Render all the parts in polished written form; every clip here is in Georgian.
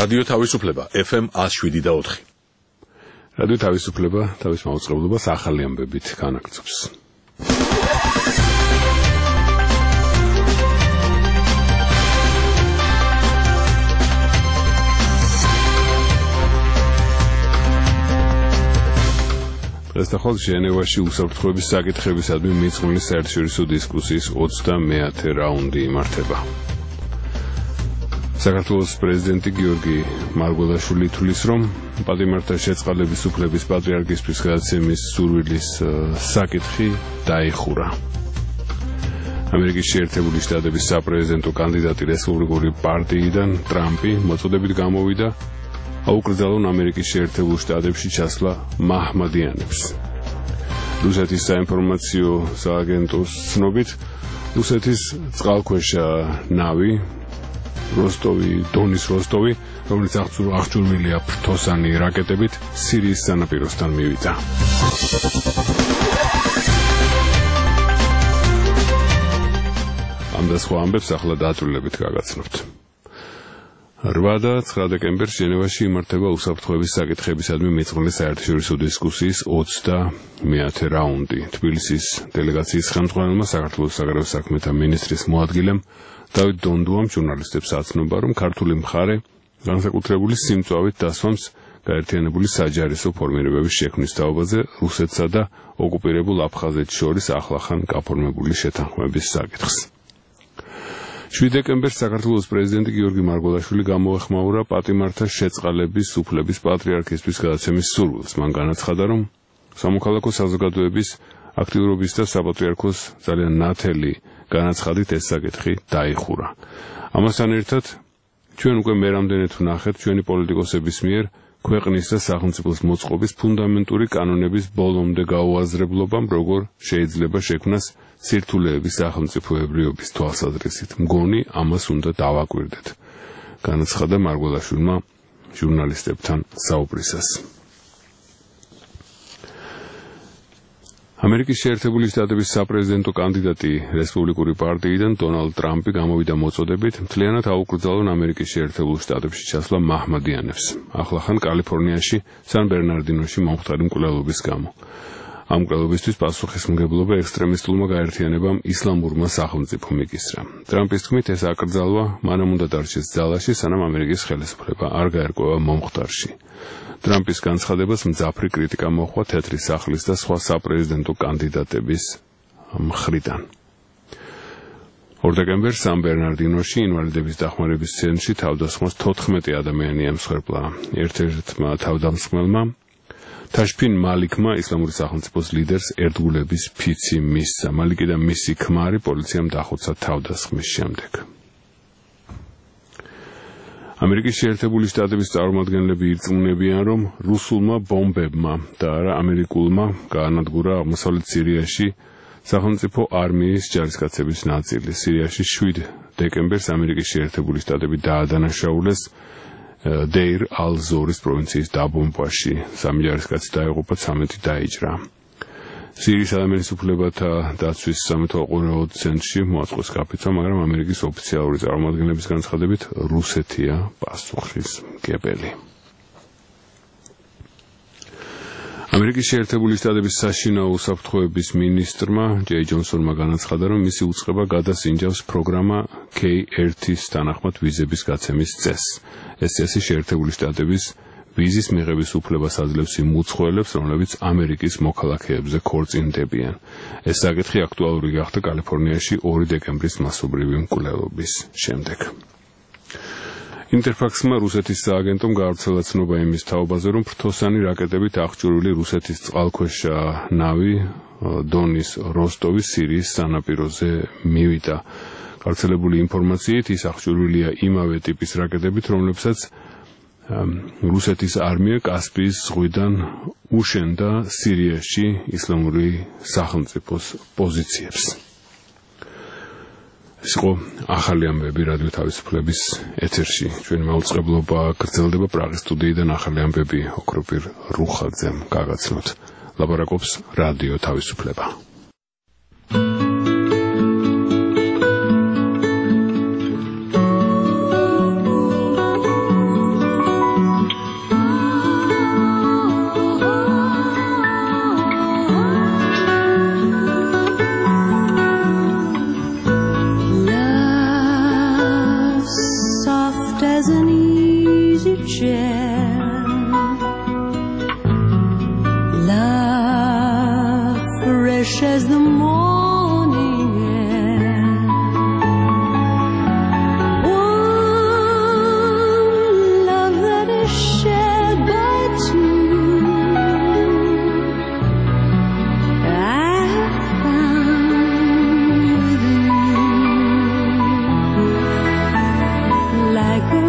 რადიო თავისუფლება FM 107.4. რადიო თავისუფლება თავის მაუწყებლობას ახალი ამბებით განაგრძობს. დღესდღეობით ჟენევაში უსაფრთხოების საკითხებისადმი მიწყმული საერთაშორისო დისკუსიის 30-მე რაუნდი იმართება. საქართველოს პრეზიდენტი გიორგი მარგველაშვილი თვლის, რომ პატიმართა შეწყალების უფლების პატრიარქისთვის გადაცემის სურვილის საკითხი დაიხურა. ამერიკის შეერთებული შტატების საპრეზიდენტო კანდიდატი რესპუბლიკური პარტიიდან ტრამპი მოწოდებით გამოვიდა აუკრძალონ ამერიკის შეერთებულ შტატებში ჩასვლა მაჰმადიანებს. რუსეთის საინფორმაციო სააგენტოს ცნობით, რუსეთის წყალქვეშა ნავი დონის როსტოვი, რომელიც აღჭურვილია ფრთოსანი რაკეტებით, სირიის სანაპიროსთან მივიდა. ამ და სხვა ამბებს ახლა დაწვრილებით გაგაცნობთ. 8 და 9 დეკემბერს ჟენევაში იმართება უსაფრთხოების საკითხებისადმი მიწყმული საერთაშორისო დისკუსიის 30-მე რაუნდი. თბილისის დელეგაციის ხელმძღვანელმა საქართველოს საგარეო საქმეთა მინისტრის მოადგილემ დავით დონდუამ ჟურნალისტებს აცნობა, რომ ქართული მხარე განსაკუთრებული სიმწვავით დასვამს გაერთიანებული საჯარისო ფორმირებების შექმნის თაობაზე რუსეთსა და ოკუპირებულ აფხაზეთს შორის ახლახან გაფორმებული შეთანხმების საკითხს. 7 დეკემბერს საქართველოს პრეზიდენტი გიორგი მარგველაშვილი გამოეხმაურა პატიმართა შეწყალების უფლების პატრიარქისთვის გადაცემის სურვილს. მან განაცხადა, რომ სამოქალაქო საზოგადოების აქტიურობის და საპატრიარქოს ძალიან ნათელი განაცხადით ეს საკითხი დაიხურა. ამასთან ერთად, ჩვენ უკვე მერამდენეთ ვნახეთ ჩვენი პოლიტიკოსების მიერ ქვეყნის და სახელმწიფოს მოწყობის ფუნდამენტური კანონების ბოლომდე გაუაზრებლობამ, როგორ შეიძლება შექმნას სირთულეების სახელმწიფოებრიობის თვალსაზრისით. მგონი ამას უნდა დავაკვირდეთ, განაცხადა მარგველაშვილმა ჟურნალისტებთან საუბრისას. ამერიკის შეერთებული შტატების საპრეზიდენტო კანდიდატი რესპუბლიკური პარტიიდან დონალდ ტრამპი გამოვიდა მოწოდებით მთლიანად აუკრძალონ ამერიკის შეერთებულ შტატებში ჩასვლა მაჰმადიანებს, ახლახან კალიფორნიაში სან ბერნარდინოში მომხდარი მკვლელობის გამო. ამ მკვლელობისთვის პასუხისმგებლობა ექსტრემისტულმა გაერთიანებამ ისლამურმა სახელმწიფომ იკისრა. ტრამპის თქმით, ეს აკრძალვა მანამ უნდა დარჩეს ძალაში, სანამ ამერიკის ხელისუფლება არ გაერკვევა მომხდარში. ტრამპის განცხადებას მძაფრი კრიტიკა მოჰყვა თეთრი სახლის და სხვა საპრეზიდენტო კანდიდატების მხრიდან. 2 დეკემბერს სან ბერნარდინოში ინვალიდების დახმარების ცენტრში თავდასხმას 14 ადამიანი ემსხვერპლა. ერთ-ერთმა თავდამსხმელმა თაშფინ მალიქმა ისლამური სახელმწიფოს ლიდერს ერთგულების ფიცი მისცა. მალიკი და მისი ქმარი პოლიციამ დახოცა თავდასხმის შემდეგ. ამერიკის შეერთებული შტატების წარმომადგენლები ირწმუნებიან, რომ რუსულმა ბომბებმა და არა ამერიკულმა გაანადგურა აღმოსავლეთ სირიაში სახელმწიფო არმიის ჯარისკაცების ნაწილი. სირიაში 7 დეკემბერს ამერიკის შეერთებული შტატები დაადანაშაულეს დეირ ალ-ზორის პროვინციის დაბომბვაში. 3 ჯარისკაცი დაიღუპა, 13 დაიჭრა. სირიის ადამიანის უფლებათა დაცვის სამეთვალყურეო ცენტრში მოაწყოს გაფიცვა, მაგრამ ამერიკის ოფიციალური წარმომადგენლების განცხადებით რუსეთია პასუხისმგებელი. ამერიკის შეერთებული შტატების საშინაო უსაფრთხოების მინისტრმა ჯეი ჯონსონმა განაცხადა, რომ მისი უწყება გადასინჯავს პროგრამა K1-ის თანახმად ვიზების გაცემის წესს. ეს წესი შეერთებული შტატების ვიზის მიღების უფლებას აძლევს იმ უცხოელებს, რომლებიც ამერიკის მოქალაქეებზე ქორწინდებიან. ეს საკითხი აქტუალური გახდა კალიფორნიაში 2 დეკემბრის მასობრივი მკვლელობის შემდეგ. ინტერფაქსმა რუსეთის სააგენტომ გაავრცელა ცნობა იმის თაობაზე, რომ ფრთოსანი რაკეტებით აღჭურვილი რუსეთის წყალქვეშა ნავი დონის როსტოვი სირიის სანაპიროზე მივიდა. გავრცელებული ინფორმაციით ის აღჭურვილია იმავე ტიპის რაკეტებით, რომლებსაც რუსეთის არმია კასპიის ზღვიდან უშენდა სირიაში ისლამური სახელმწიფოს პოზიციებს. ეს იყო ახალი ამბები რადიო თავისუფლების ეთერში. ჩვენი მაუწყებლობა გრძელდება პრაღის სტუდიიდან ახალი ამბები ოქროპირ რუხაძემ გაგაცნოთ. ლაპარაკობს რადიო თავისუფლება. fresh as the morning air. One love that is shared by two, I have found you, like a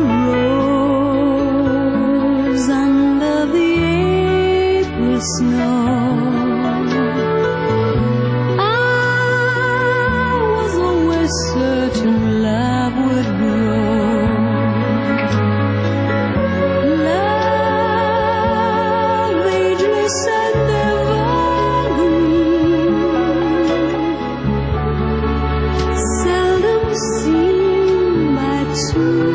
rose under the April snow. Certain love would grow, love ageless and evergreen, seldom seen by two.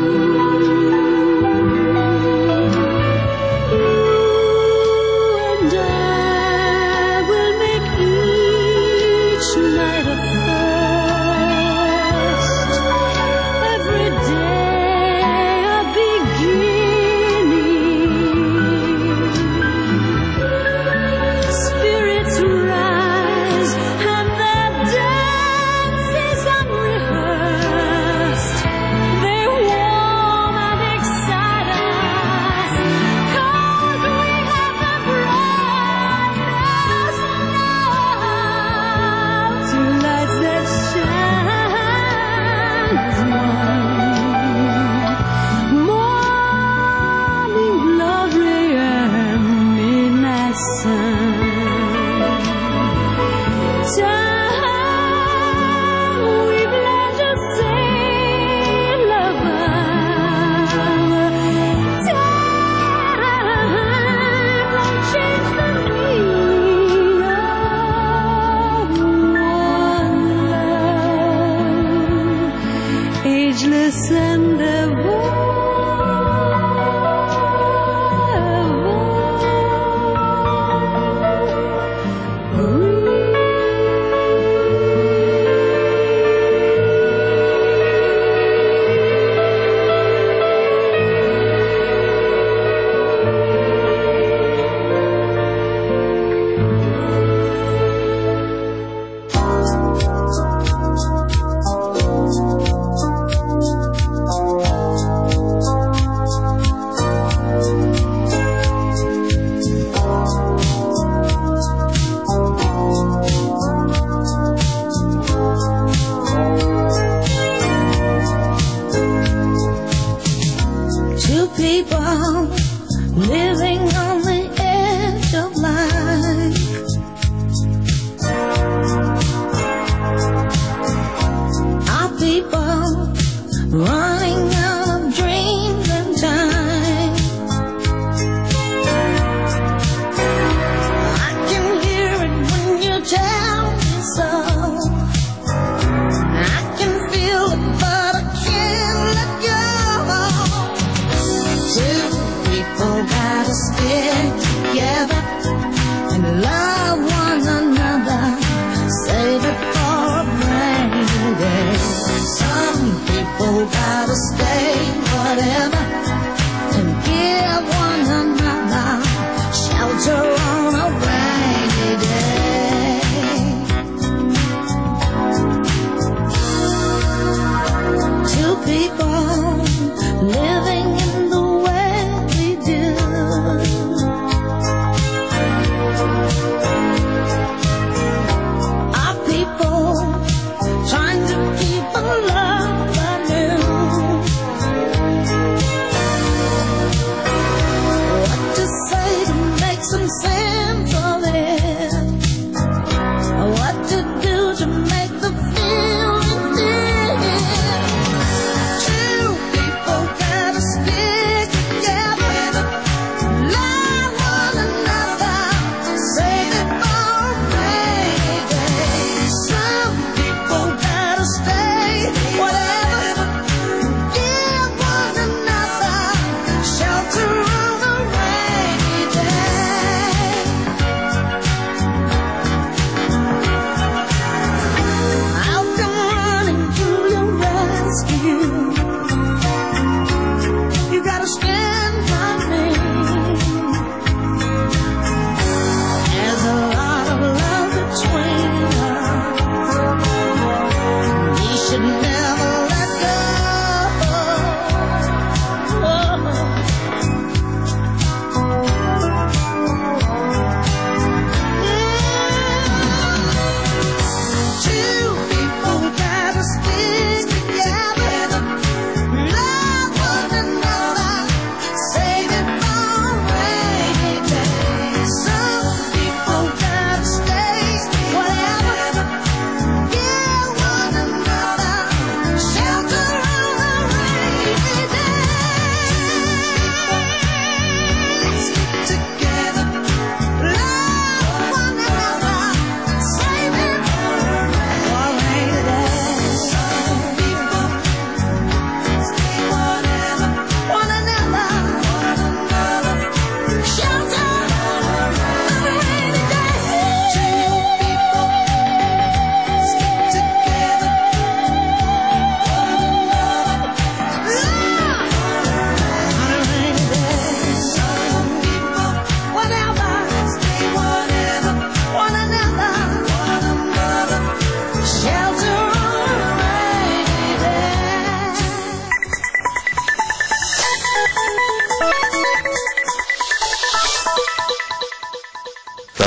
You and I will make each night a ageless and evergreen.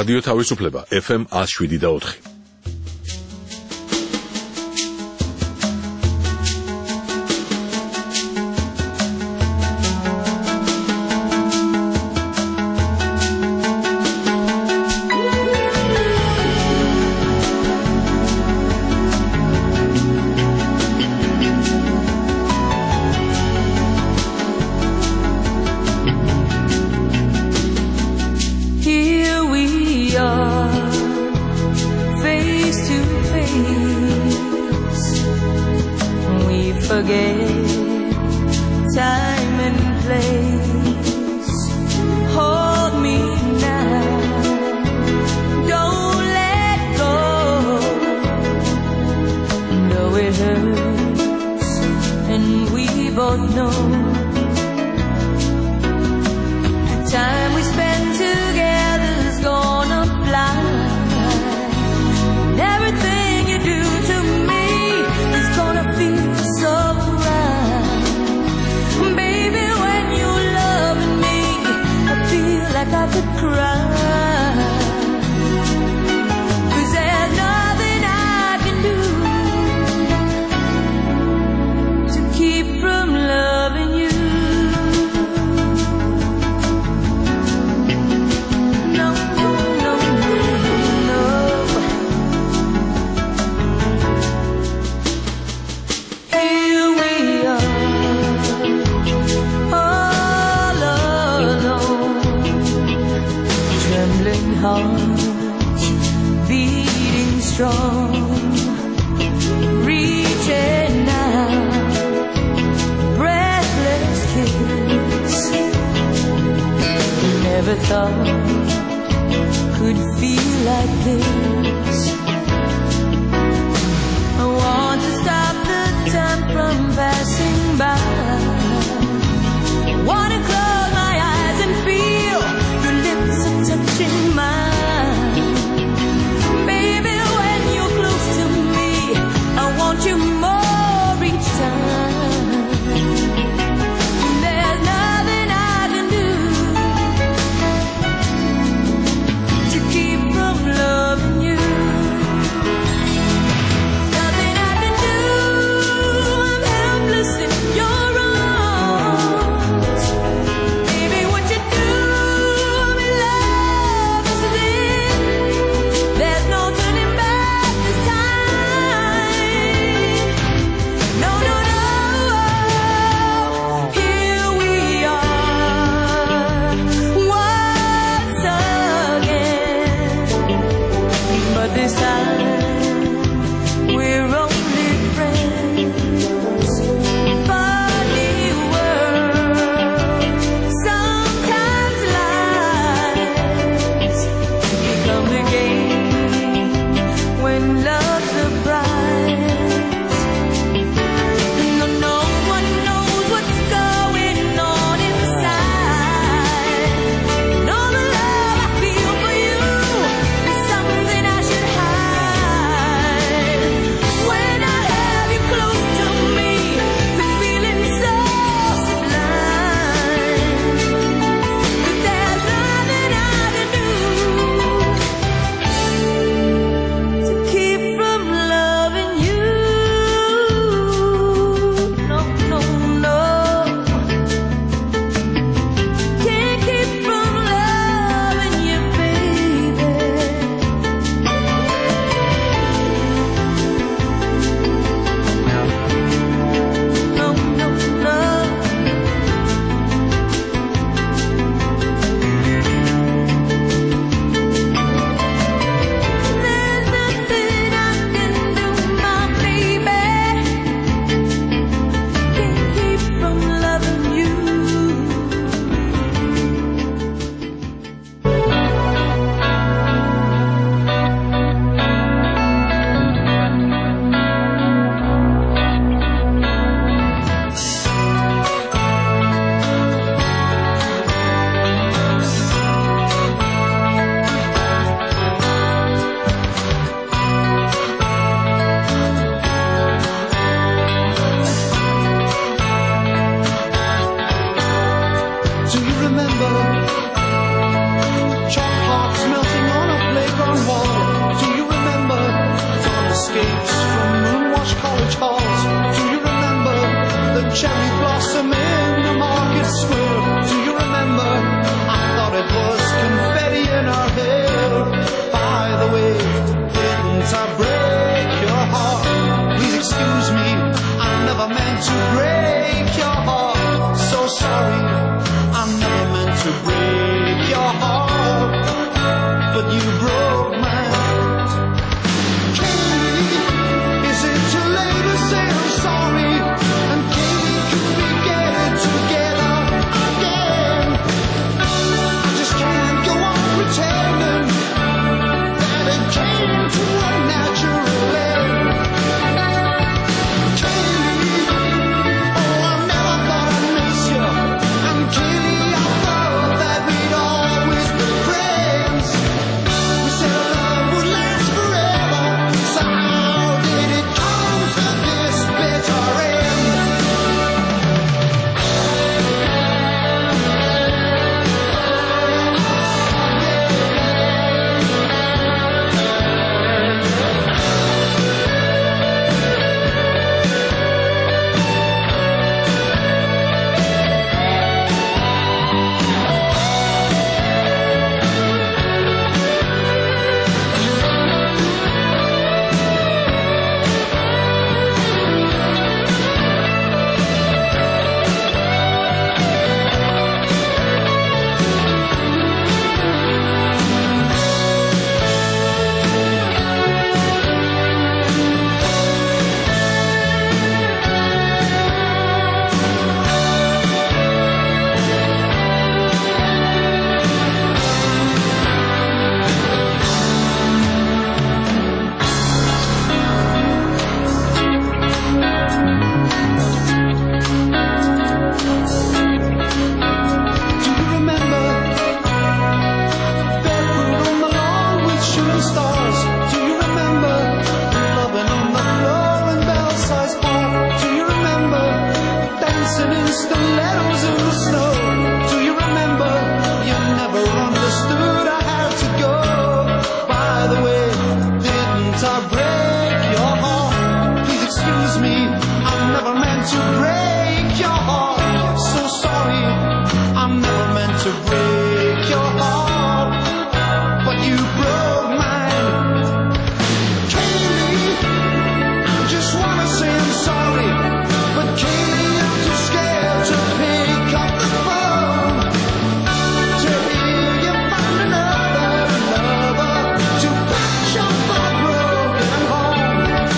რადიო თავისუფლება FM 107.4. Forget time and place. Hold me now, don't let go. Though it hurts, and we both know the time we spend together's gonna fly. And everything you do to me is gonna feel so right. Baby, when you're loving me, I feel like I could cry. 'Cause there's nothing I can do to keep from loving you. No, no, no, no. Here we are, all alone, trembling hearts beating strong, reaching out, breathless kiss. Never thought could feel like this. I want to stop the time from passing by. Wanna close my eyes and feel your lips are touching mine. Baby, when you're close to me, I want you more each time. There's nothing I can do to keep from loving you. Nothing I can do, I'm helpless in your arms. Baby, what you do, I'm in love, this is it. There's no turning back this time. No, no, no. Here we are, once again. But this time we're only friends. Funny world, sometimes lies become the game when love's a prize. No, no one knows what's going on inside. And all the love I feel for you is something I should hide. When I have you close to me, the feeling's so sublime. But there's nothing I can do to keep cherry blossom in the market square. Do you remember? I thought it was confetti in her hair. By the way, didn't I break your heart? Please excuse me, I never meant to break your heart. So sorry, I never meant to break your heart, but you broke mine. Katie, is it too late to say I'm sorry? And Katie, could we get it together again? I just can't go on pretending that it came to a natural end. Katie, oh, I never thought I'd miss you. And Katie, I thought that we'd always be friends. We said our love would last forever, so how did it come to this bitter end? Do you remember barefoot on the lawn with shooting stars? Do you remember loving on the floor in Belsize Park? Do you remember dancing in stilettos in the snow? Do you remember you never understood I had to go? By the way, didn't I break your heart? Please excuse me, I never meant to break your heart. So sorry, I never meant to break your heart, but you broke mine. Katie, I just wanna say I'm sorry, but Katie, I'm too scared to pick up the phone. To hear you find another lover to patch up a broken home.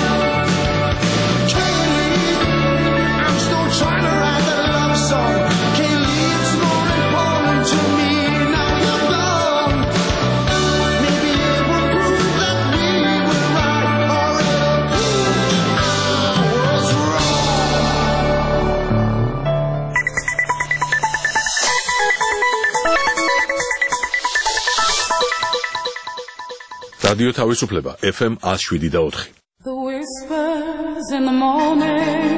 Katie, I'm still trying to write that love song. Kaylee, it's more important to me now you're gone. Maybe it will prove that we were right, or it'll prove I was wrong. რადიო თავისუფლება FM 107.4. The whispers in the morning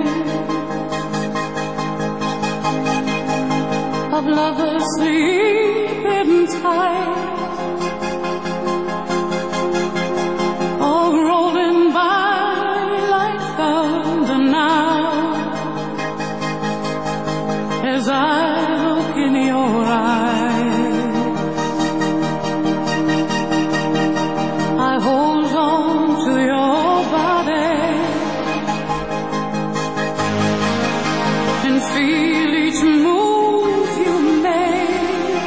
of lovers sleeping tight, all rolling by like thunder now, as I look in your eyes. I hold on to your body and feel each move you make.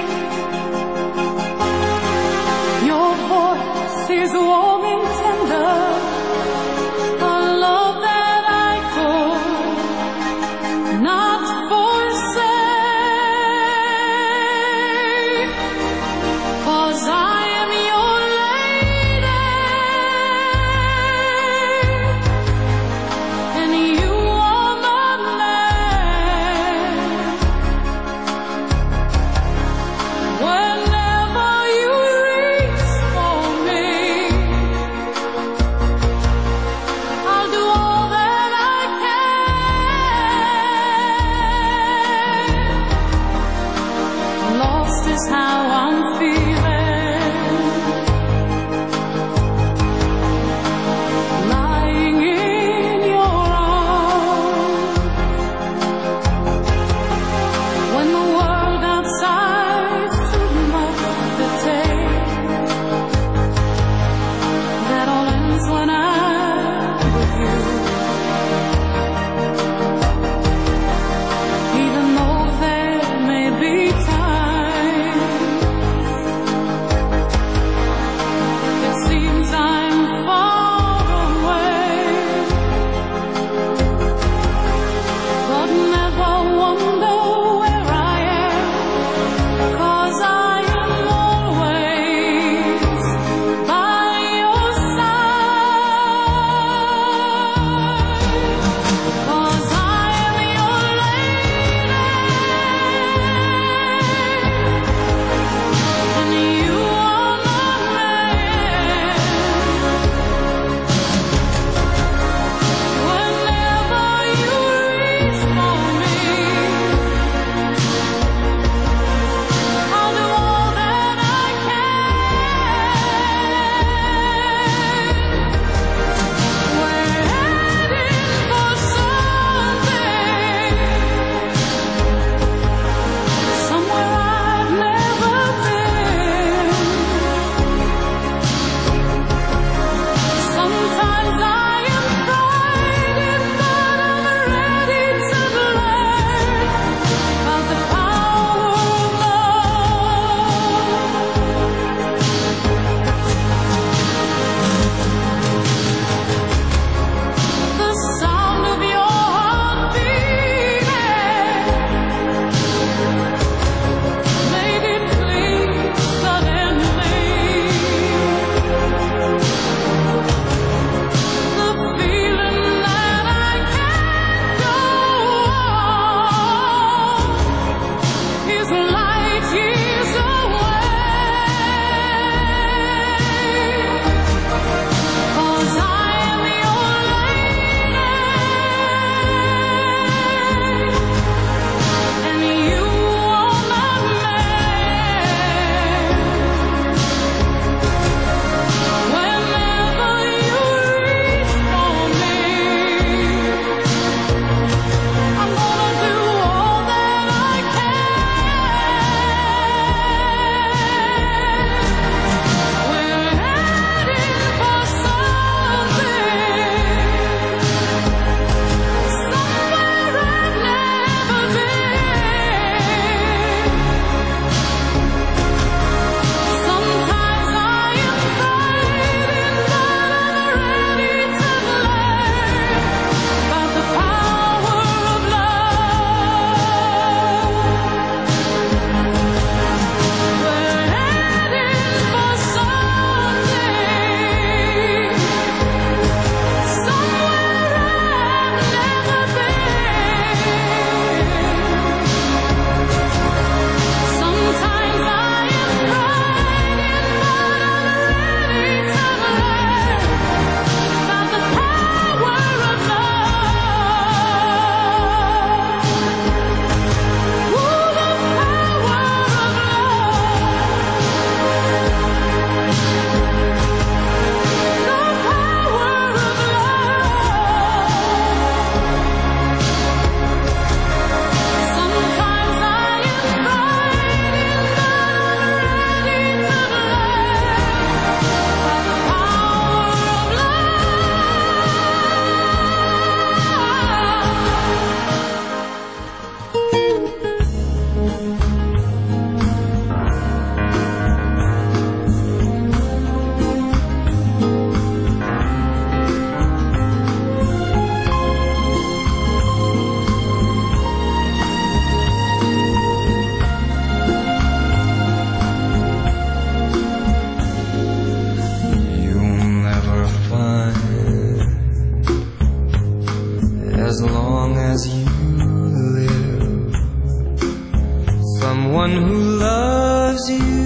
as long as you live. Someone who loves you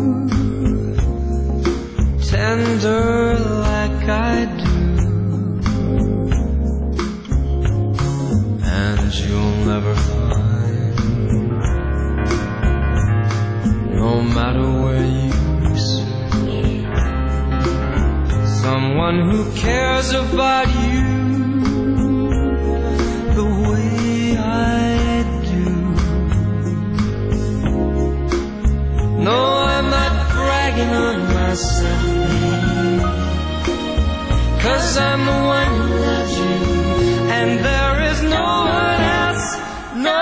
tender like I do, and you'll never find, no matter where you search, someone who cares about you the way I do. No, I'm not bragging on myself, babe, 'cause I'm the one who loves you, and there is no one else, no.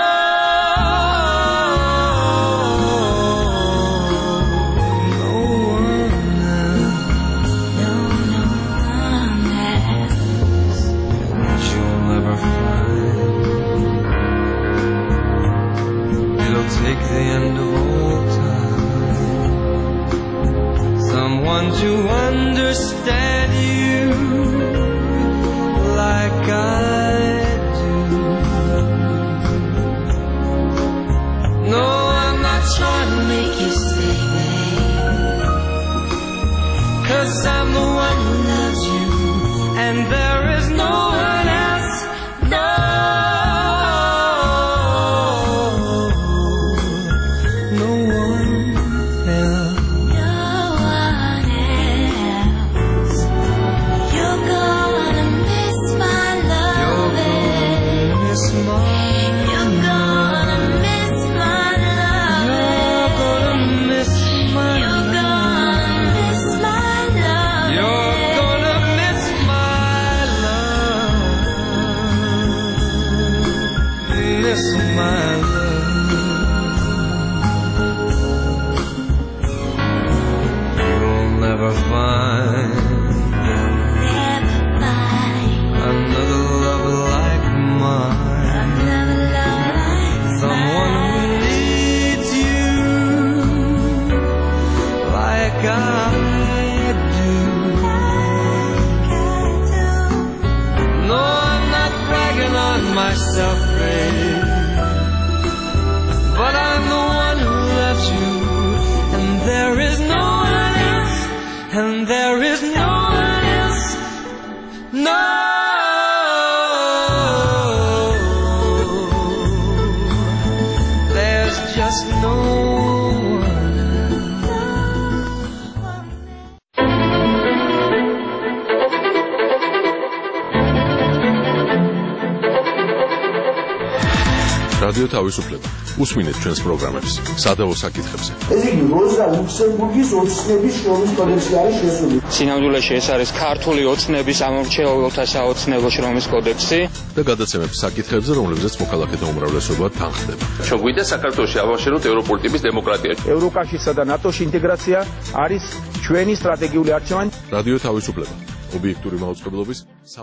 Take the end of all time, someone to understand you like I do. No, I'm not trying to make you stay, babe, 'cause I'm the one who loves you, and there is no one else, no. Myself, babe, but I'm the one who loves you, and there is no one else, and there is no one else, no. There's just no რადიო თავისუფლება. უსმინეთ ჩვენს პროგრამებს სადავო საკითხებზე. ეს იგი როზა ლუქსემბურგის ოცნების შრომის კოდექსში არის შესული. სინამდვილეში ეს არის ქართული ოცნების ამორჩეულთა საოცნებო შრომის კოდექსი და გადაცემებს საკითხებზე, რომლებზეც მოქალაქეთა უმრავლესობა თანხდება. ჩოგვიდა საქართველოში ავაშენოთ ევროპული ტიპის დემოკრატია. ევროკავშირსა და ნატოში ინტეგრაცია არის ჩვენი სტრატეგიული არჩევანი. რადიო თავისუფლება. ობიექტური მაუწყებლობის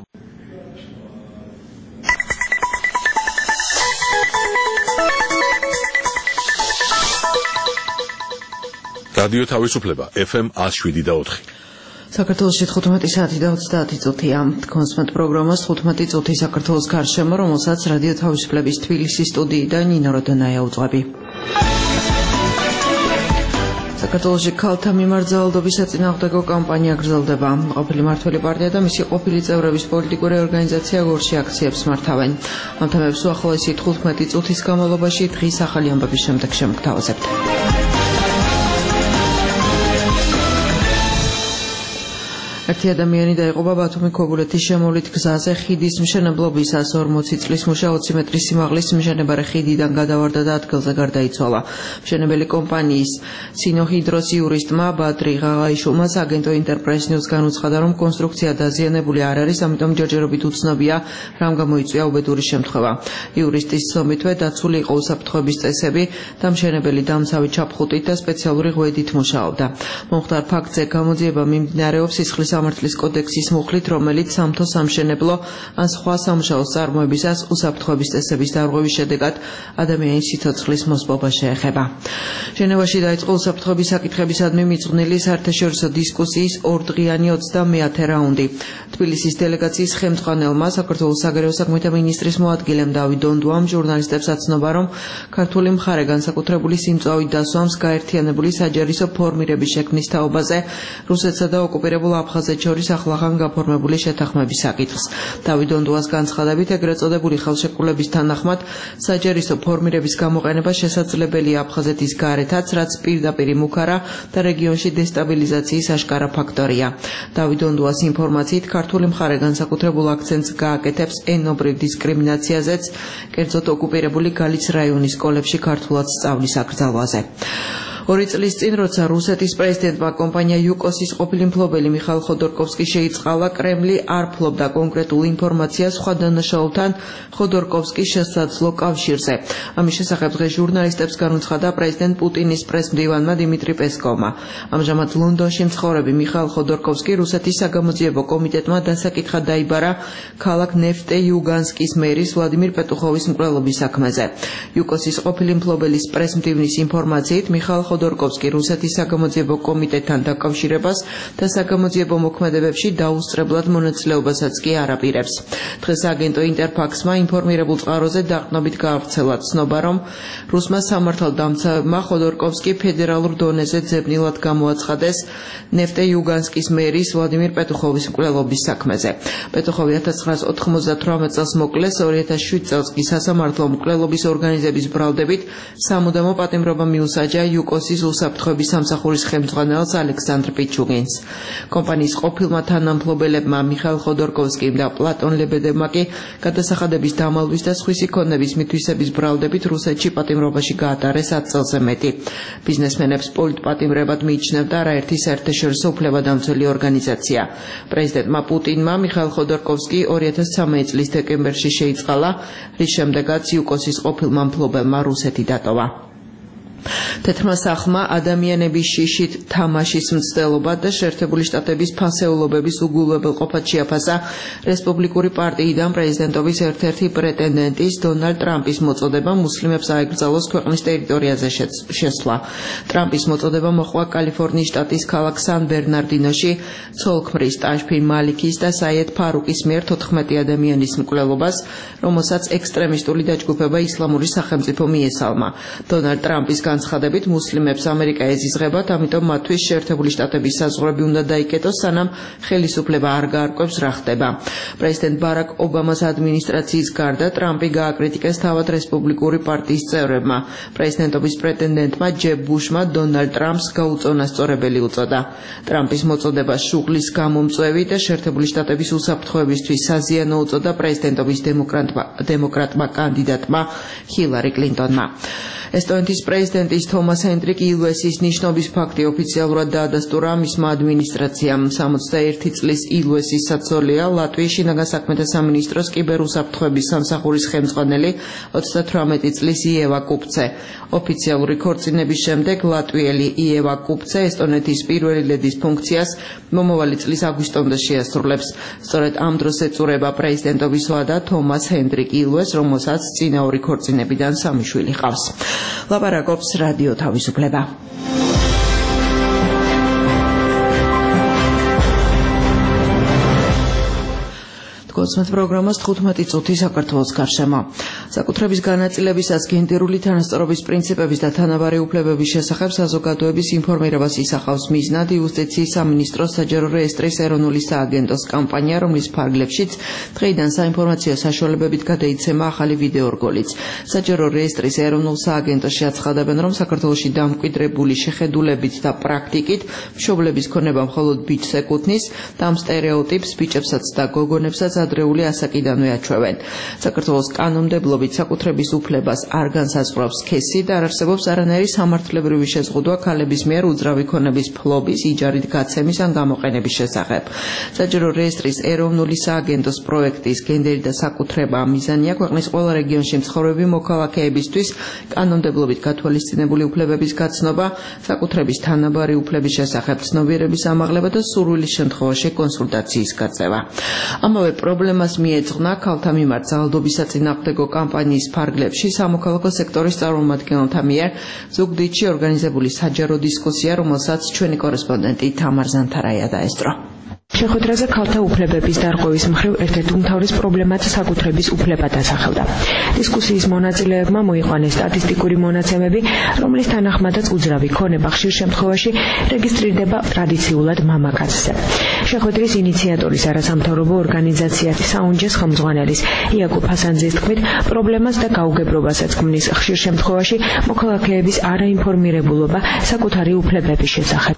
რადიო თავისუფლება FM 107.4. საქართველოში 15 საათი და 30 წუთია. კონსმეთ პროგრამას 15 წუთი საქართველოს გარშემო, რომელსაც რადიო თავისუფლების თბილისის სტუდიიდან ნინო როდონაია უძღვები. საქართველოში ქალთა მიმართ ძალადობის საწინააღმდეგო კამპანია გრძელდება. ყოფილი მმართველი პარტია და მისი ყოფილი წევრების პოლიტიკური ორგანიზაცია გორში აქციებს მართავენ. ამ თემებს უახლოესი 15 წუთის განმავლობაში დღის ახალი ამბების შემდეგ შემოგთავაზებთ. ერთი ადამიანი დაიღუპა ბათუმი ქობულეთის შემოვლით გზაზე ხიდის მშენებლობისას 40 წლის მუშა 20 მეტრის სიმაღლის მშენებარე ხიდიდან გადავარდა და ადგილზე გარდაიცვალა. მშენებელი კომპანიის სინოჰიდროს იურისტმა ბადრი ღაღაიშვილმა აგენტო ინტერპრეს ნიუზგან უცხადა, რომ კონსტრუქცია დაზიანებული არ არის, ამიტომ ჯერჯერობით უცნობია, რამ გამოიწვია უბედური შემთხვევა. იურისტის ცნობითვე დაცული იყო უსაფრთხოების წესები და მშენებელი დამცავი ჩაფხუტით და სპეციალური ღვედით მუშაობდა. მომხდარ ფაქტზე გამოძიება მიმდინარეობს სისხლის სამართლის კოდექსის მუხლით, რომელიც სამთო სამშენებლო ან სხვა სამუშაო წარმოებისას უსაფრთხოების წესების დარღვევის შედეგად ადამიანის სიცოცხლის მოსპობა შეეხება. ჟენევაში დაიწყო უსაფრთხოების საკითხებისადმი მიძღვნილი საერთაშორისო დისკუსიის ორდღიანი 30-ე რაუნდი. თბილისის დელეგაციის ხელმძღვანელმა საქართველოს საგარეო საქმეთა მინისტრის მოადგილემ დავით დონდუამ ჟურნალისტებს აცნობა, რომ ქართული მხარე განსაკუთრებული სიმწვავით დასვამს გაერთიანებული საჯარისო ფორმირების შექმნის თაობაზე რუსეთსა და ოკუპირებულ აფხაზეთს შორის ახლახან გაფორმებული შეთანხმების საკითხს. დავით დონდუას განცხადებით, ეგრეთ წოდებული ხელშეკრულების თანახმად საჯარისო ფორმირების გამოყენება შესაძლებელია აფხაზეთის გარეთაც, რაც პირდაპირ მუქარა და რეგიონში დესტაბილიზაციის აშკარა ფაქტორია. დავით დონდუას ინფორმაციით, ქართული მხარე განსაკუთრებულ აქცენტს გააკეთებს ენობრივ დისკრიმინაციაზეც, კერძოდ ოკუპირებული გალის რაიონის სკოლებში ქართულად სწავლის აკრძალვაზე. 2 წლის წინ, როცა რუსეთის პრეზიდენტმა კომპანია იუკოსის ყოფილი მფლობელი მიხაილ ხოდორკოვსკი შეიწყალა, კრემლი არ ფლობდა კონკრეტულ ინფორმაციას სხვა დანაშაულთან ხოდორკოვსკის შესაძლო კავშირზე. ამის შესახებ დღეს ჟურნალისტებს განუცხადა პრეზიდენტ პუტინის პრესმდივანმა დიმიტრი პესკოვმა. ამჟამად ლონდონში მცხოვრები მიხაილ ხოდორკოვსკი რუსეთის საგამოძიებო კომიტეტმა დასაკითხად დაიბარა ქალაქ ნეფტე-იუგანსკის მერის ვლადიმირ პეტუხოვის მკვლელობის საქმეზე. იუკოსის ყოფილი მფლობელის პრესმდივნის ინფორმაციით, მიხაილ ხოდორკოვსკი რუსეთის საგამოძიებო კომიტეტთან დაკავშირებას და საგამოძიებო მოქმედებებში დაუსწრებლად მონაწილეობასაც კი არ აპირებს. დღეს აგენტო ინტერფაქსმა ინფორმირებულ წყაროზე დაყრდნობით გაავრცელა ცნობა, რომ რუსმა სამართალდამცავებმა ხოდორკოვსკი ფედერალურ დონეზე ძებნილად გამოაცხადეს ნეფტე-იუგანსკის მერის ვლადიმირ პეტუხოვის მკვლელობის საქმეზე. პეტუხოვი 1998 წელს მოკლეს, 2007 წელს კი სასამართლო მკვლელობის ორგანიზების ბრალდებით სამუდამო პატიმრობა მიუსაჯა იუკოსის უსაფრთხოების სამსახურის ხელმძღვანელს ალექსანდრ პიჩუგინს. კომპანიის ყოფილმა თანამფლობელებმა მიხაილ ხოდორკოვსკიმ და პლატონ ლებედევმა კი გადასახადების დამალვის და სხვისი ქონების მითვისების ბრალდებით რუსეთში პატიმრობაში გაატარეს 10 წელზე მეტი. ბიზნესმენებს პოლიტპატიმრებად მიიჩნევდა არაერთი საერთაშორისო უფლებადამცველი ორგანიზაცია. პრეზიდენტმა პუტინმა მიხაილ ხოდორკოვსკი 2013 წლის დეკემბერში შეიწყალა, რის შემდეგაც იუკოსის ყოფილმა მფლობელმა რუსეთი დატოვა. თეთრმა სახლმა ადამიანების შიშით თამაშის მცდელობა და შეერთებული შტატების ფასეულობების უგულებელყოფად შეაფასა რესპუბლიკური პარტიიდან პრეზიდენტობის ერთ-ერთი პრეტენდენტის დონალდ ტრამპის მოწოდება მუსლიმებს აეკრძალოს ქვეყნის ტერიტორიაზე შესვლა. ტრამპის მოწოდება მოჰყვა კალიფორნიის შტატის ქალაქ სან ბერნარდინოში ცოლ-ქმრის ტაშფინ მალიქის და საიედ ფარუკის მიერ 14 ადამიანის მკვლელობას, რომელსაც ექსტრემისტული დაჯგუფება ისლამური სახელმწიფო მიესალმა. დონალდ ტრამპის განცხადებით, მუსლიმებს ამერიკა ეზიზღებათ, ამიტომ მათთვის შეერთებული შტატების საზღვრები უნდა დაიკეტოს, სანამ ხელისუფლება არ გაარკვევს რა ხდება. პრეზიდენტ ბარაკ ობამას ადმინისტრაციის გარდა ტრამპი გააკრიტიკეს თავად რესპუბლიკური პარტიის წევრებმა. პრეზიდენტობის პრეტენდენტმა ჯებ ბუშმა დონალდ ტრამპს გაუწონასწორებელი უწოდა. ტრამპის მოწოდება შუღლის გამომწვევი და შეერთებული შტატების უსაფრთხოებისთვის საზიანო უწოდა პრეზიდენტობის დემოკრატმა კანდიდატმა ჰილარი კლინტონმა. ესტონეთის პრეზიდენტის თომას ჰენდრიკ ილვესის ნიშნობის ფაქტი ოფიციალურად დაადასტურა მისმა ადმინისტრაციამ. 61 წლის ილვესის საცოლეა ლატვიის შინაგან საქმეთა სამინისტროს კიბერუსაფრთხოების სამსახურის ხელმძღვანელი 38 წლის იევა კუპცე. ოფიციალური ქორწინების შემდეგ ლატვიელი იევა კუპცე ესტონეთის პირველი ლედის ფუნქციას მომავალი წლის აგვისტომდე შეასრულებს. სწორედ ამ დროს ეწურება პრეზიდენტობის ვადა თომას ჰენდრიკ ილვეს, რომელსაც წინა ორი ქორწინებიდან 3 შვილი ჰყავს. ლაპარაკობს რადიო თავისუფლება. გოსმეთ პროგრამას 15 წუთი საქართველოს გარშემო. საკუთრების განაწილებისას გენდერული თანასწორობის პრინციპების და თანაბარი უფლებების შესახებ საზოგადოების ინფორმირებას ისახავს მიზნად იუსტიციის სამინისტროს საჯარო რეესტრის ეროვნული სააგენტოს კამპანია, რომლის ფარგლებშიც დღეიდან საინფორმაციო საშუალებებით გადაიცემა ახალი ვიდეო რგოლიც. საჯარო რეესტრის ეროვნულ სააგენტოში აცხადებენ, რომ საქართველოში დამკვიდრებული შეხედულებით და პრაქტიკით მშობლების ქონება მხოლოდ ბიჭს ეკუთვნის და ამ სტერეოტიპს ბიჭებსაც და გოგონებსაც ადრეული ასაკიდანვე აჩვევენ. საქართველოს კანონმდებლობით საკუთრების უფლებას არ განსაზღვრავს სქესი და არ არსებობს არანაირი სამართლებრივი შეზღუდვა ქალების მიერ უძრავი ქონების ფლობის, იჯარით გაცემის ან გამოყენების შესახებ. საჯარო რეესტრის ეროვნული სააგენტოს პროექტის გენდერი და საკუთრება მიზანია ქვეყნის ყველა რეგიონში მცხოვრები მოქალაქეებისთვის კანონმდებლობით გათვალისწინებული უფლებების გაცნობა, საკუთრების თანაბარი უფლების შესახებ ცნობიერების ამაღლება და სურვილის შემთხვევაში კონსულტაციის გაწევა. ამავე პრობლემას მიეძღვნა ქალთა მიმართ ძალადობისაწინააღმდეგო კამპანიის ფარგლებში სამოქალაქო სექტორის წარმომადგენელთა მიერ ზუგდიდში ორგანიზებული საჯარო დისკუსია, რომელსაც ჩვენი კორესპონდენტი თამარ ზანთარაია დაესწრო. შეხვედრაზე ქალთა უფლებების დარღვევის მხრივ ერთ-ერთ უმთავრეს პრობლემად საკუთრების უფლება დასახელდა. დისკუსიის მონაწილეებმა მოიყვანეს სტატისტიკური მონაცემები, რომლის თანახმადაც უძრავი ქონება ხშირ შემთხვევაში რეგისტრირდება ტრადიციულად მამაკაცზე. შეხვედრის ინიციატორის არასამთავრობო ორგანიზაცია საუნჯეს ხელმძღვანელის იაკობ ჰასანძის თქმით, პრობლემას და გაუგებრობასაც ქმნის ხშირ შემთხვევაში მოქალაქეების არაინფორმირებულობა საკუთარი უფლებების შესახებ.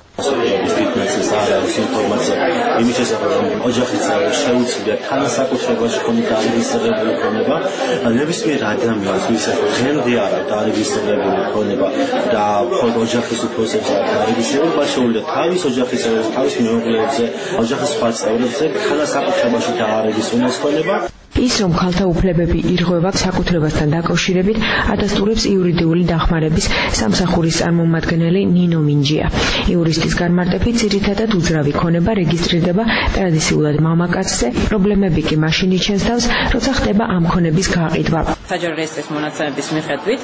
იმის შესახებ, რომ ოჯახის წევრები შეუძლია თანასაკუთრებაში ქონი დარეგისტრირებული ქონება, ნებისმიერ ადამიანს, ვისაც დღემდე არ აქვს დარეგისტრირებული ქონება და მხოლოდ ოჯახის უფროსებს აქვს დარეგისტრირებული, შეუძლია თავის ოჯახის წევრებს, თავის მეუღლეებზე, ოჯახის სხვა წევრებზე თანასაკუთრებაში დაარეგისტრიროს ქონება. ის, რომ ქალთა უფლებები ირღვევა საკუთრებასთან დაკავშირებით, ადასტურებს იურიდიული დახმარების სამსახურის წარმომადგენელი ნინო მინჯია. იურისტის განმარტებით, ძირითადად უძრავი ქონება რეგისტრირდება ტრადიციულად მამაკაცზე, პრობლემები კი მაშინ იჩენს თავს, როცა ხდება ამ ქონების გაყიდვა. საჯარო რეესტრის მონაცემების მიხედვით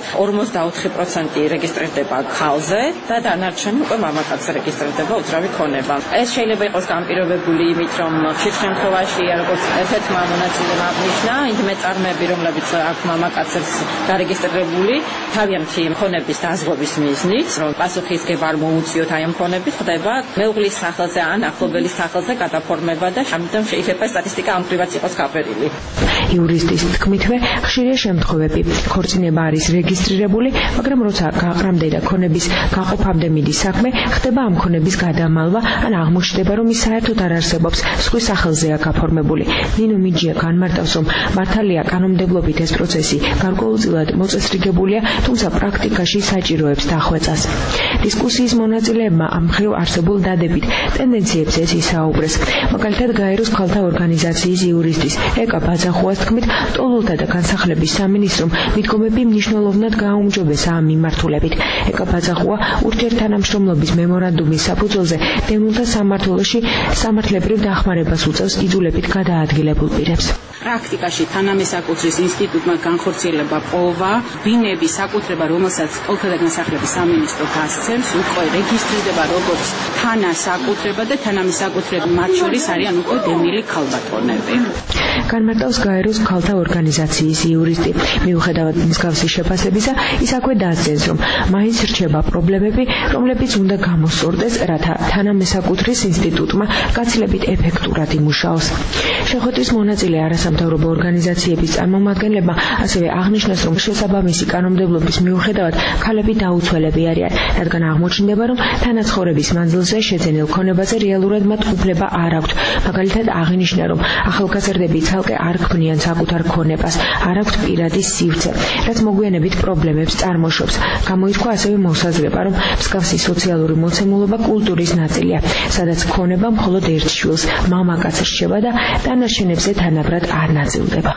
44% რეგისტრირდება ქალზე და დანარჩენი უკვე მამაკაცზე რეგისტრირდება უძრავი ქონება. ეს შეიძლება იყოს განპირობებული იმით, რომ ხშირ შემთხვევაში, როგორც ესეთმა მონაწილეებმა ნიშნა, იმ მეწარმეები, რომლებიც აქ მამაკაცებს დარეგისტრირებული, თავიანთი ქონების დაზღვევის მიზნით, რომ პასუხისგება არ მოუწიოთ აი ამ ქონებით, ხდება მეუღლის სახელზე ან ახლობელის სახელზე გადაფორმება და ამიტომ შეიძლება სტატისტიკა ამ ხრივაც იყოს გაფერილი. იურისტის თქმითვე, ხშირია შემთხვევები, ქორწინება არის რეგისტრირებული, მაგრამ როცა გაყრამდე და ქონების გაყოფამდე მიდის საქმე, ხდება ამ ქონების გადამალვა, ან აღმოჩნდება, რომ ის საერთოდ არ არსებობს, სხვის სახელზეა გაფორმებული. ნინო მინჯია განმარტავს, რომ მართალია კანონმდებლობით ეს პროცესი გარკვეულწილად მოწესრიგებულია, თუმცა პრაქტიკაში საჭიროებს დახვეწას. დისკუსიის მონაწილეებმა ამ მხრივ არსებულ დადებით ტენდენციებზე ისაუბრეს. მაგალითად, გაეროს ქალთა ორგანიზაციის იურისტის ეკა ბაძახუას თქმით, ტოლოლთა და განსახლების სამინისტრომ მიდგომები მნიშვნელოვნად გააუმჯობესა ამ მიმართულებით. ეკა ბაძახუა ურთიერთთანამშრომლობის მემორანდუმის საფუძველზე დევნილთა სამმართველოში სამართლებრივ დახმარებას უწევს იძულებით გადაადგილებულ პირებს. პრაქტიკაში თანამესაკუთრის ინსტიტუტმა განხორციელება პოვა, ბინების საკუთრება, რომელსაც ტოლთა და განსახლების სამინისტრო გასცემს, უკვე რეგისტრირდება როგორც თანასაკუთრება და თანამესაკუთრები მათ შორის არიან უკვე დევნილი ქალბატონები. განმარტავს გაეროს ქალთა ორგანიზაციის იურისტი. მიუხედავად მსგავსი შეფასებისა, ის აქვე დაძენს, რომ მაინც რჩება პრობლემები, რომლებიც უნდა გამოსწორდეს, რათა თანამესაკუთრის ინსტიტუტმა გაცილებით ეფექტურად იმუშაოს. შეხვედრის მონაწილე არასამთავრობო ორგანიზაციების წარმომადგენლებმა ასევე აღნიშნეს, რომ შესაბამისი კანონმდებლობის მიუხედავად ქალები დაუცველები არიან, რადგან აღმოჩნდება, რომ თანაცხოვრების მანძილზე შეძენილ ქონებაზე რეალურად მათ უფლება არ აქვთ. მაგალითად, აღინიშნა, რომ ახალგაზრდები ცალკე არ ქმნიან საკუთარ ქონებას, არ აქვთ პირადი სივრცე, რაც მოგვიანებით პრობლემებს წარმოშობს. გამოირქვა ასევე მოსაზრება, რომ მსგავსი სოციალური მოცემულობა კულტურის ნაწილია, სადაც ქონება მხოლოდ ერთ შვილს, მამაკაცს რჩება და დანარჩენებზე თანაბრად არ ნაწილდება.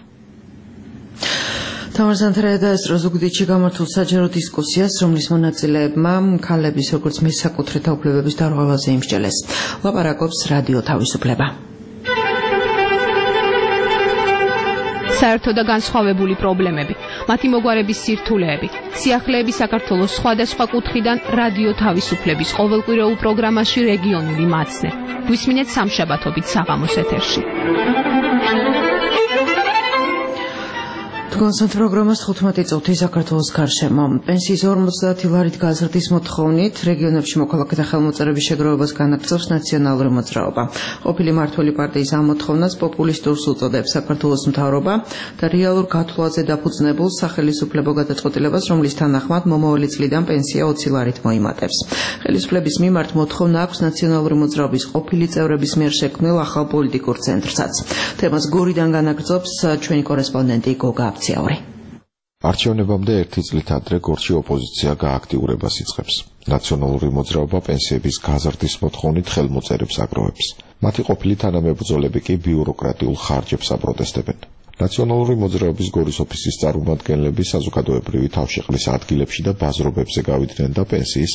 თამარ ზანთარაია დაესწრო ზუგდიდში გამართულ საჯარო დისკუსიას, რომლის მონაწილეებმა ქალების როგორც მესაკუთრეთა უფლებების დარღვევაზე იმსჯელეს. ლაპარაკობს რადიო თავისუფლება. საერთო და განსხვავებული პრობლემები, მათი მოგვარების სირთულეები, სიახლეები საქართველოს სხვადასხვა კუთხიდან რადიო თავისუფლების ყოველკვირეულ პროგრამაში რეგიონული მაცნე. გვისმინეთ სამშაბათობით საღამოს ეთერში. გონსანტ პროგრამას 15 წუთი საქართველოს გარშემო. პენსიის 50 ლარით გაზრდის მოთხოვნით რეგიონებში მოქალაქეთა ხელმოწერების შეგროვებას განაგრძობს ნაციონალური მოძრაობა. ყოფილი მმართველი პარტიის ამ მოთხოვნას პოპულისტურს უწოდებს საქართველოს მთავრობა და რეალურ გათვლაზე დაფუძნებულ სახელისუფლებო გადაწყვეტილებას, რომლის თანახმად მომავალი წლიდან პენსია 20 ლარით მოიმატებს. ხელისუფლების მიმართ მოთხოვნა აქვს ნაციონალური მოძრაობის ყოფილი წევრების მიერ შექმნილ ახალ პოლიტიკურ ცენტრსაც. თემას გორიდან განაგრძობს ჩვენი კორესპონდენტი გოგა აბციაური. არჩევნებამდე 1 წლით ადრე გორში ოპოზიცია გააქტიურებას იწყებს. ნაციონალური მოძრაობა პენსიების გაზრდის მოთხოვნით ხელმოწერებს აგროვებს. მათი ყოფილი თანამებრძოლები კი ბიუროკრატიულ ხარჯებს აპროტესტებენ. ნაციონალური მოძრაობის გორის ოფისის წარმომადგენლები საზოგადოებრივი თავშეყრის ადგილებში და ბაზრობებზე გავიდნენ და პენსიის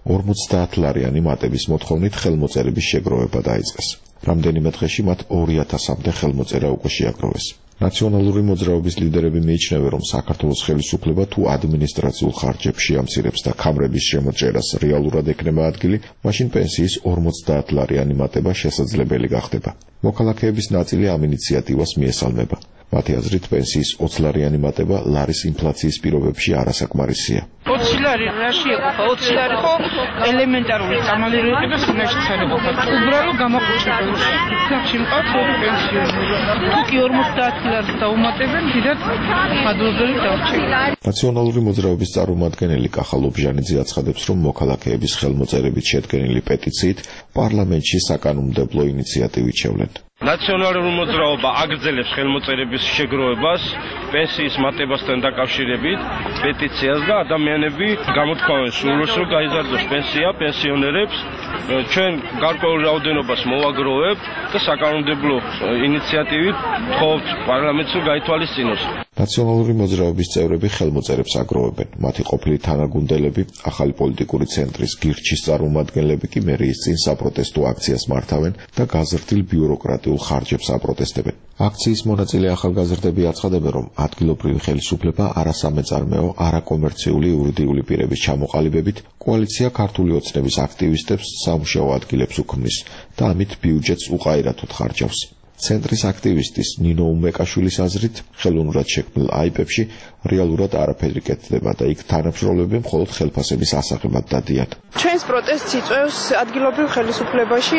50 ლარიანი მატების მოთხოვნით ხელმოწერების შეგროვება დაიწყეს. რამდენიმე დღეში მათ 2000-მდე ხელმოწერა უკვე შეაგროვეს. ნაციონალური მოძრაობის ლიდერები მიიჩნევენ, რომ საქართველოს ხელისუფლება თუ ადმინისტრაციულ ხარჯებს შეამცირებს და ქამრების შემოჭერას რეალურად ექნება ადგილი, მაშინ პენსიის 50 ლარიანი მატება შესაძლებელი გახდება. მოქალაქეების ნაწილი ამ ინიციატივას მიესალმება. მათი აზრით პენსიის 20 ლარიანი მატება ლარის ინფლაციის პირობებში არასაკმარისია. 20 ლარი რაში ეყოფა? 20 ლარი ხო ელემენტარული წამალი რო იყო სუნაში წარეყოფა. უბრალოდ გამახურებული. სახში მყავს პენსიონერი. თუ კი 50 ლარს დაუმატებენ, დიდად მადლობელი დარჩება. ნაციონალური მოძრაობის წარმომადგენელი კახა ლობჟანიძე აცხადებს, რომ მოქალაქეების ხელმოწერებით შედგენილი პეტიციით პარლამენტში საკანონმდებლო ინიციატივით შევლენ. ნაციონალური მოძრაობა აგრძელებს ხელმოწერების შეგროვებას პენსიის მატებასთან დაკავშირებით პეტიციას და ადამიანები გამოთქვამენ სურვილს, რომ გაიზარდოს პენსია პენსიონერებს. ჩვენ გარკვეულ რაოდენობას მოვაგროვებთ და საკანონმდებლო ინიციატივით ვთხოვთ პარლამენტს, რომ გაითვალისწინოს. ნაციონალური მოძრაობის წევრები ხელმოწერებს აგროვებენ. მათი ყოფილი თანაგუნდელები, ახალი პოლიტიკური ცენტრის გირჩის წარმომადგენლები კი მერიის წინ საპროტესტო აქციას მართავენ და გაზრდილ ბიუროკრატიულ ხარჯებს აპროტესტებენ. აქციის მონაწილე ახალგაზრდები აცხადებენ, რომ ადგილობრივი ხელისუფლება არასამეწარმეო, არაკომერციული იურიდიული პირების ჩამოყალიბებით კოალიცია ქართული ოცნების აქტივისტებს სამუშაო ადგილებს უქმნის და ამით ბიუჯეტს უყაირათოდ ხარჯავს. ცენტრის აქტივისტის ნინო უმეკაშვილის აზრით, ხელოვნურად შექმნილ აიპებში რეალურად არაფერი კეთდება და იქ თანამშრომლები მხოლოდ ხელფასების ასაღებად დადიან. ჩვენს პროტესტს იწვევს ადგილობრივ ხელისუფლებაში